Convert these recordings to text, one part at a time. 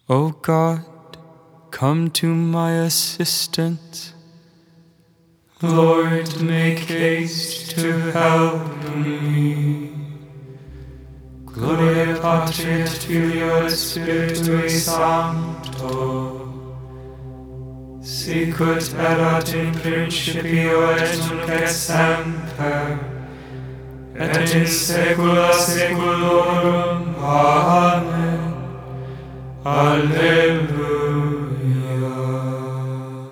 O God, come to my assistance. Lord, make haste to help me. Gloria Patri et Filio et Spiritui Sancto, sic ut erat in principio et nunc et semper, et in saecula saeculorum. Amen. Alleluia.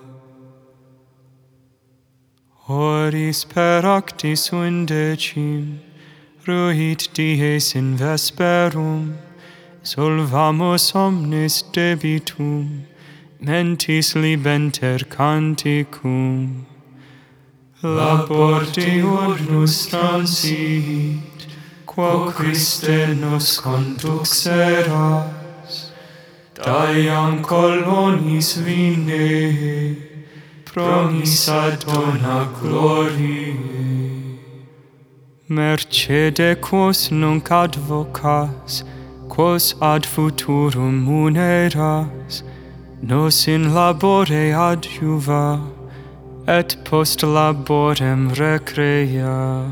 Horis per octis undecim, ruit dies in vesperum, solvamus omnis debitum, mentis libenter canticum. Labor diurnus transit, quo Christe nos conduxeras, Daiam colonis vine, promissa dona gloriae. Mercede quos nunc advocas, quos ad futurum muneras, nos in labore adjuva, et post laborem recrea.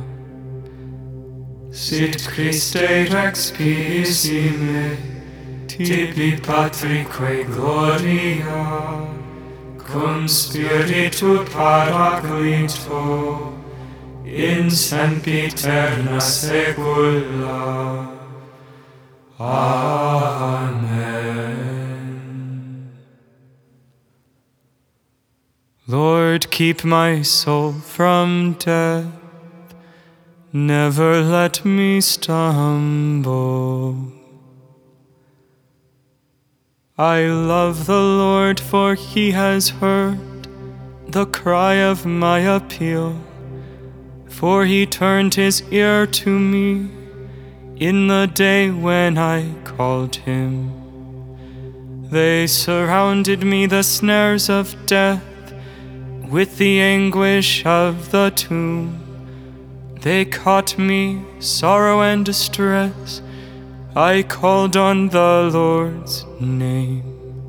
Sit Christe rex pissime, tibi Patrique gloria, cum Spiritu Paraclito, in sempiterna saecula. Amen. Lord, keep my soul from death. Never let me stumble. I love the Lord, for he has heard the cry of my appeal. For he turned his ear to me in the day when I called him. They surrounded me, the snares of death, with the anguish of the tomb. They caught me, sorrow and distress. I called on the Lord's name.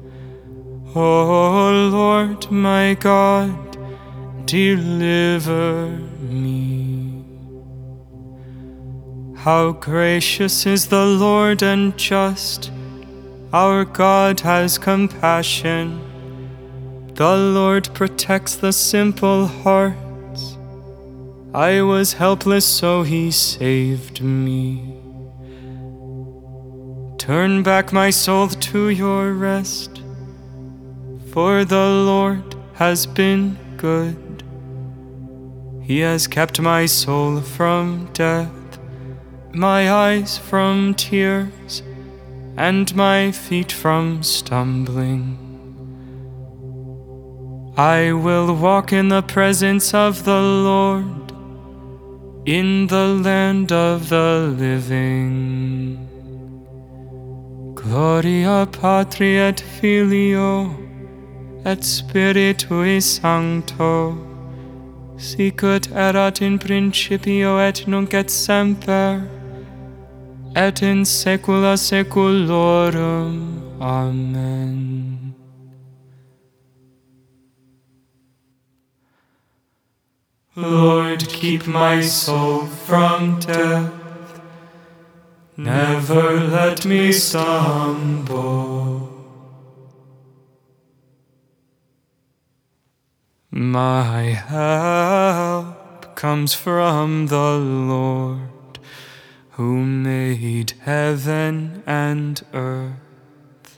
O Lord, my God, deliver me. How gracious is the Lord and just. Our God has compassion. The Lord protects the simple hearts. I was helpless, so he saved me. Turn back my soul to your rest, for the Lord has been good. He has kept my soul from death, my eyes from tears, and my feet from stumbling. I will walk in the presence of the Lord, in the land of the living. Gloria Patri et Filio et Spiritui Sancto, sic ut erat in principio et nunc et semper, et in saecula saeculorum. Amen. Lord, keep my soul from death. Never let me stumble. My help comes from the Lord, who made heaven and earth.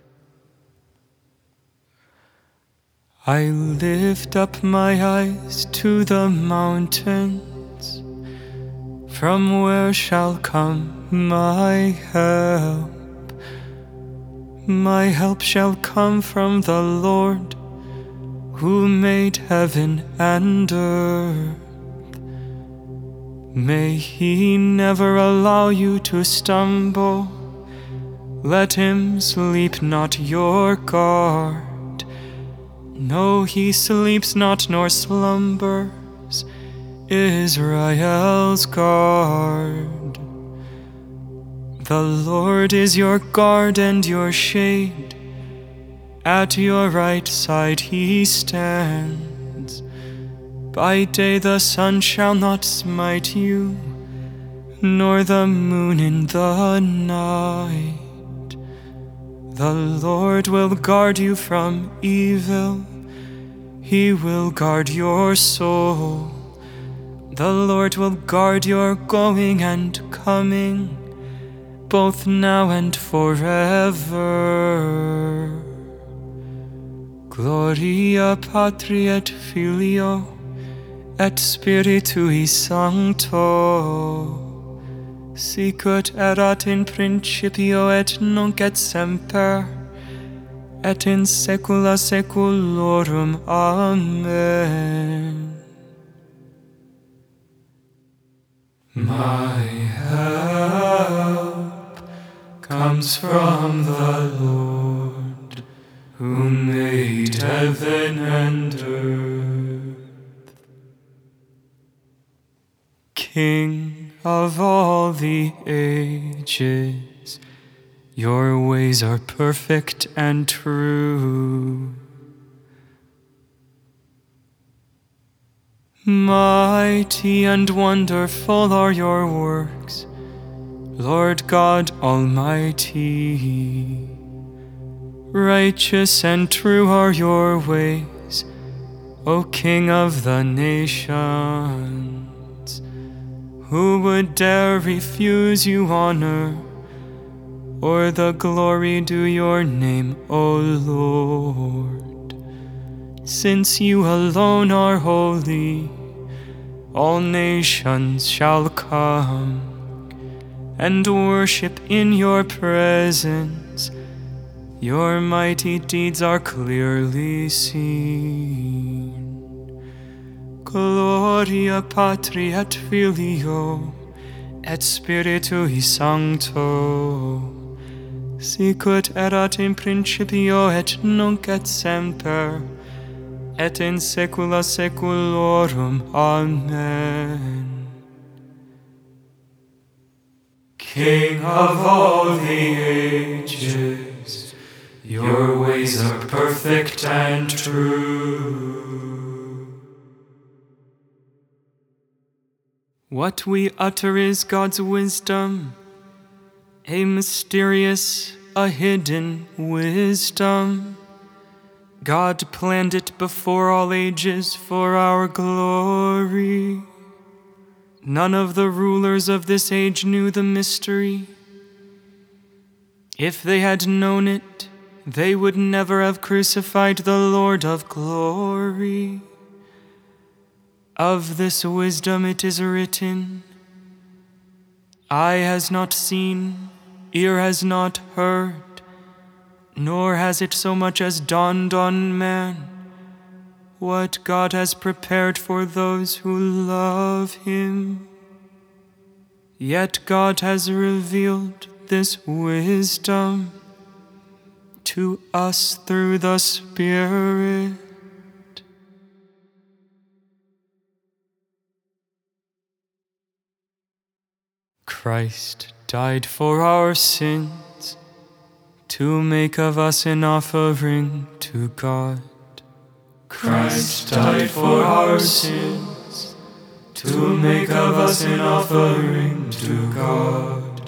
I lift up my eyes to the mountains. From where shall come my help? My help shall come from the Lord, who made heaven and earth. May he never allow you to stumble. Let him sleep not your guard. No, he sleeps not nor slumbers, Israel's guard. The Lord is your guard and your shade At your right side he stands. By day the sun shall not smite you, nor the moon in the night. The Lord will guard you from evil. He will guard your soul. The Lord will guard your going and coming, both now and forever. Gloria Patri et Filio et Spiritui Sancto, sicut erat in principio et nunc et semper, et in saecula saeculorum. Amen. My help comes from the Lord, who made heaven and earth. King of all the ages, your ways are perfect and true. Mighty and wonderful are your works, Lord God Almighty. Righteous and true are your ways, O King of the nations. Who would dare refuse you honor, or the glory due your name, O Lord? Since you alone are holy, all nations shall come and worship in your presence. Your mighty deeds are clearly seen. Gloria Patri et Filio et Spiritui Sancto, sicut erat in principio et nunc et semper, et in saecula saeculorum. Amen. King of all the ages, your ways are perfect and true. What we utter is God's wisdom, a mysterious, a hidden wisdom. God planned it before all ages for our glory. None of the rulers of this age knew the mystery. If they had known it, they would never have crucified the Lord of glory. Of this wisdom it is written, Eye has not seen, ear has not heard, nor has it so much as dawned on man, what God has prepared for those who love Him. Yet God has revealed this wisdom to us through the Spirit. Christ died for our sins, to make of us an offering to God. Christ died for our sins, to make of us an offering to God.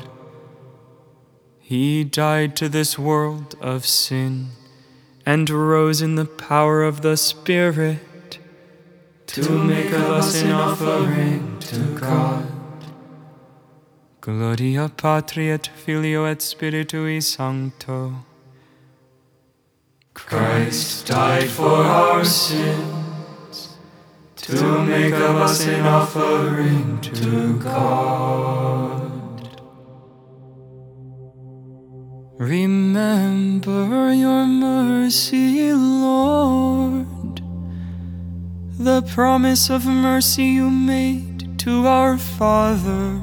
He died to this world of sin, and rose in the power of the Spirit, to make of us an offering to God. Gloria Patri et Filio et Spiritui Sancto. Christ died for our sins, to make of us an offering to God. Remember your mercy, Lord, the promise of mercy you made to our fathers.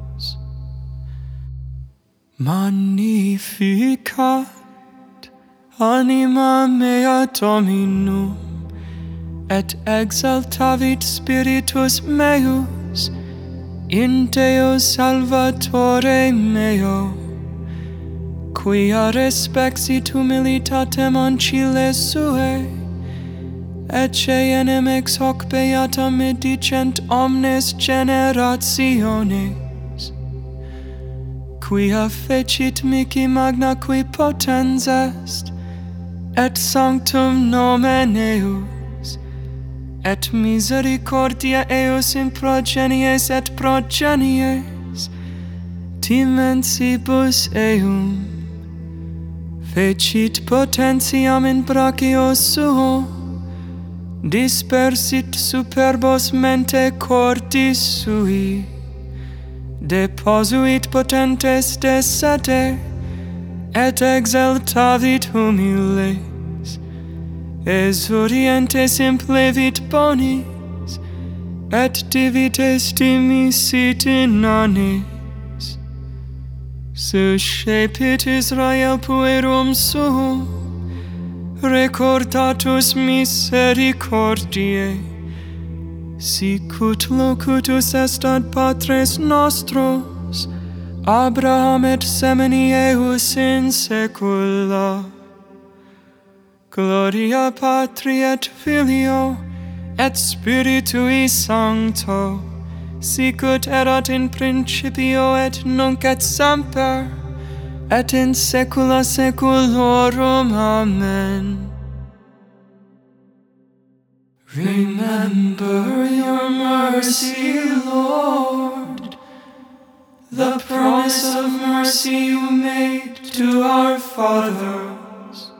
Magnificat anima mea Dominum, et exaltavit spiritus meus in Deo Salvatore meo, quia respexit humilitatem ancile suae, ecce enemex hoc beata medicent omnes generationes, quia fecit mihi magna qui potens est, et sanctum nomen eus, et misericordia eus in progenies et progenies, timensibus eum, fecit potentiam in brachio suo, dispersit superbos mente cordis sui, deposuit potentes de sete, et exaltavit humiles, exurientes implevit bonis, et divites dimisit inanes. Suscepit Israel puerum suum, recordatus misericordiae, sicut locutus est ad patres nostros, Abraham et semini eius in saecula. Gloria Patri et Filio, et Spiritui Sancto, sicut erat in principio et nunc et semper, et in saecula saeculorum. Amen. Remember your mercy, Lord, the promise of mercy you made to our fathers.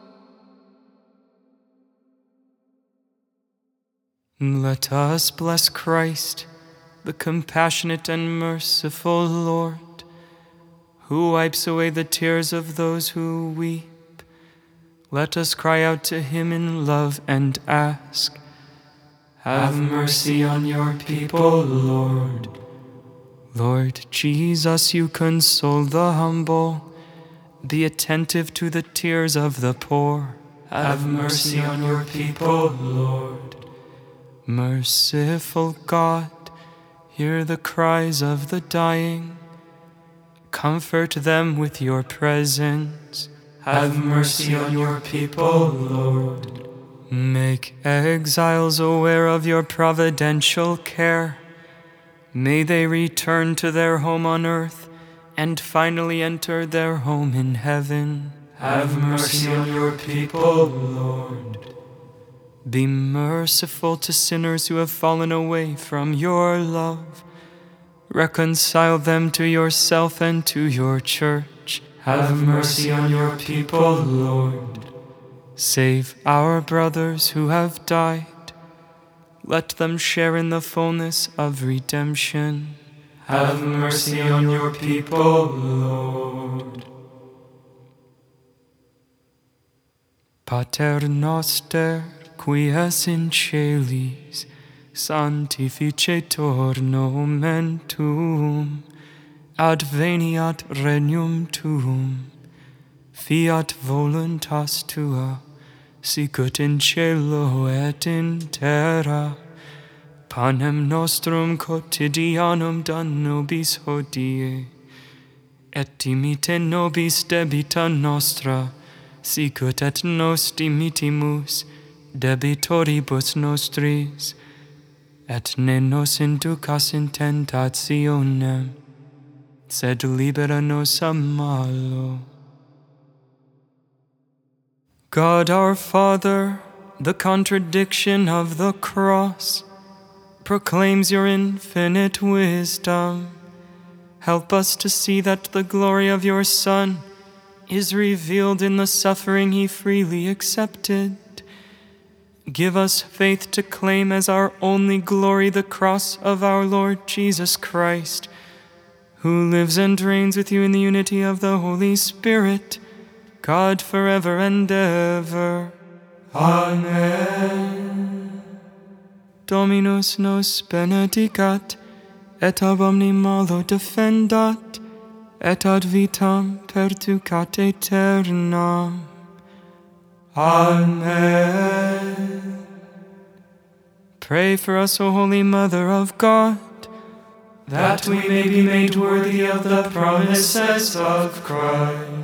Let us bless Christ, the compassionate and merciful Lord, who wipes away the tears of those who weep. Let us cry out to him in love and ask, have mercy on your people, Lord. Lord Jesus, you console the humble, be attentive to the tears of the poor. Have mercy on your people, Lord. Merciful God, hear the cries of the dying. Comfort them with your presence. Have mercy on your people, Lord. Make exiles aware of your providential care. May they return to their home on earth and finally enter their home in heaven. Have mercy on your people, Lord. Be merciful to sinners who have fallen away from your love. Reconcile them to yourself and to your church. Have mercy on your people, Lord. Save our brothers who have died. Let them share in the fullness of redemption. Have mercy on your people, Lord. Pater noster, qui es in celis, sanctificetur nomen tuum, adveniat regnum tuum, fiat voluntas tua, sicut in cielo et in terra. Panem nostrum quotidianum da nobis hodie, et dimite nobis debita nostra, sicut et nos dimitimus debitoribus nostris, et ne nos inducas in tentationem, sed libera nos a malo. God our Father, the contradiction of the cross, proclaims your infinite wisdom. Help us to see that the glory of your Son is revealed in the suffering he freely accepted. Give us faith to claim as our only glory the cross of our Lord Jesus Christ, who lives and reigns with you in the unity of the Holy Spirit, God forever and ever. Amen. Dominus nos benedicat, et ab omni malo defendat, et ad vitam perducat aeternam. Amen. Pray for us, O Holy Mother of God, that we may be made worthy of the promises of Christ.